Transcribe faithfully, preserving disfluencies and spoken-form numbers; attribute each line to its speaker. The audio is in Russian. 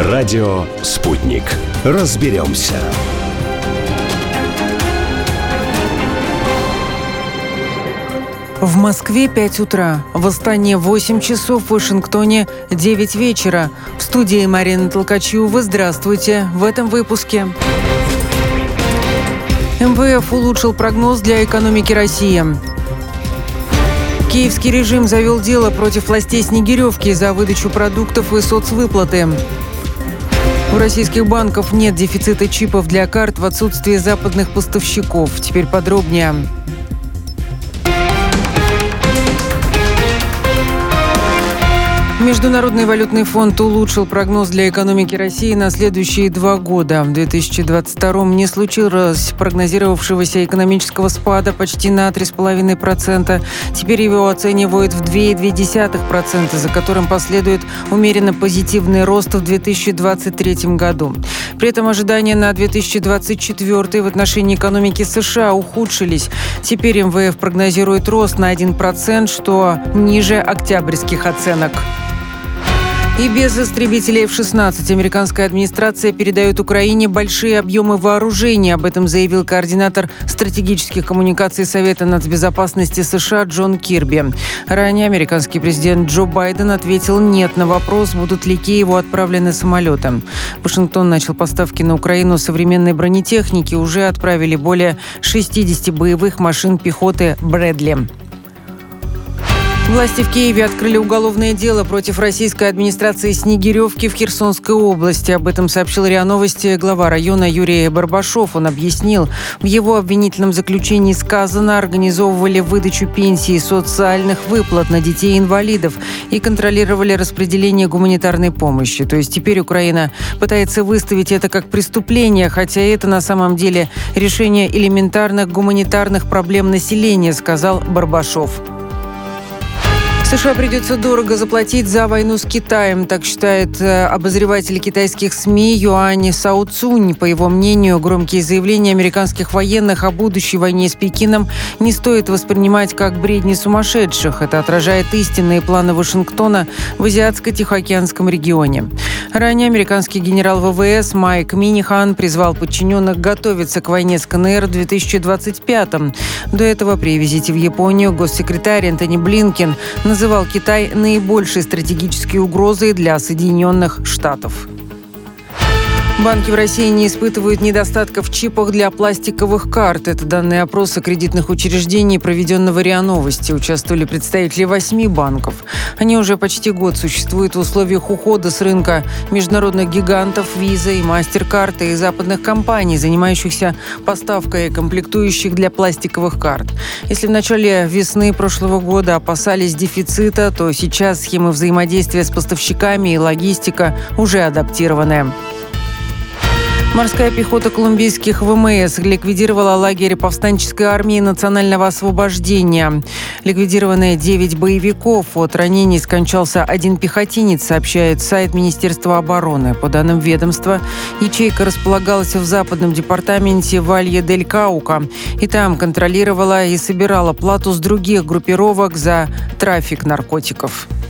Speaker 1: Радио «Спутник». Разберемся.
Speaker 2: В Москве пять утра, в Астане восемь часов, в Вашингтоне девять вечера. В студии Марина Толкачева. Здравствуйте. В этом выпуске. эм вэ эф улучшил прогноз для экономики России. Киевский режим завел дело против властей Снегиревки за выдачу продуктов и соцвыплаты. У российских банков нет дефицита чипов для карт в отсутствии западных поставщиков. Теперь подробнее. Международный валютный фонд улучшил прогноз для экономики России на следующие два года. В две тысячи двадцать втором не случилось прогнозировавшегося экономического спада почти на три целых пять десятых процента. Теперь его оценивают в два целых две десятых процента, за которым последует умеренно позитивный рост в две тысячи двадцать третьем году. При этом ожидания на две тысячи двадцать четвёртый в отношении экономики США ухудшились. Теперь эм вэ эф прогнозирует рост на один процент, что ниже октябрьских оценок. И без истребителей эф шестнадцать американская администрация передает Украине большие объемы вооружений. Об этом заявил координатор стратегических коммуникаций Совета нацбезопасности США Джон Кирби. Ранее американский президент Джо Байден ответил «нет» на вопрос, будут ли Киеву отправлены самолеты. Вашингтон начал поставки на Украину современной бронетехники. Уже отправили более шестидесяти боевых машин пехоты «Брэдли». Власти в Киеве открыли уголовное дело против российской администрации Снегиревки в Херсонской области. Об этом сообщил РИА Новости глава района Юрий Барбашов. Он объяснил, в его обвинительном заключении сказано, организовывали выдачу пенсий и социальных выплат на детей-инвалидов и контролировали распределение гуманитарной помощи. То есть теперь Украина пытается выставить это как преступление, хотя это на самом деле решение элементарных гуманитарных проблем населения, сказал Барбашов. США придется дорого заплатить за войну с Китаем, так считает э, обозреватель китайских СМИ Юань Сао Цунь. По его мнению, громкие заявления американских военных о будущей войне с Пекином не стоит воспринимать как бредни сумасшедших. Это отражает истинные планы Вашингтона в Азиатско-Тихоокеанском регионе. Ранее американский генерал вэ вэ эс Майк Минихан призвал подчиненных готовиться к войне с ка эн эр в две тысячи двадцать пятом. До этого при визите в Японию госсекретарь Энтони Блинкен называл называл Китай наибольшей стратегической угрозой для Соединенных Штатов. Банки в России не испытывают недостатков в чипах для пластиковых карт. Это данные опроса кредитных учреждений, проведенного РИА Новости. Участвовали представители восьми банков. Они уже почти год существуют в условиях ухода с рынка международных гигантов Visa и MasterCard и западных компаний, занимающихся поставкой комплектующих для пластиковых карт. Если в начале весны прошлого года опасались дефицита, то сейчас схемы взаимодействия с поставщиками и логистика уже адаптированы. Морская пехота колумбийских вэ эм эс ликвидировала лагерь повстанческой армии национального освобождения. Ликвидированы девять боевиков. От ранений скончался один пехотинец, сообщает сайт Министерства обороны. По данным ведомства, ячейка располагалась в западном департаменте Валье-дель-Каука. И там контролировала и собирала плату с других группировок за трафик наркотиков.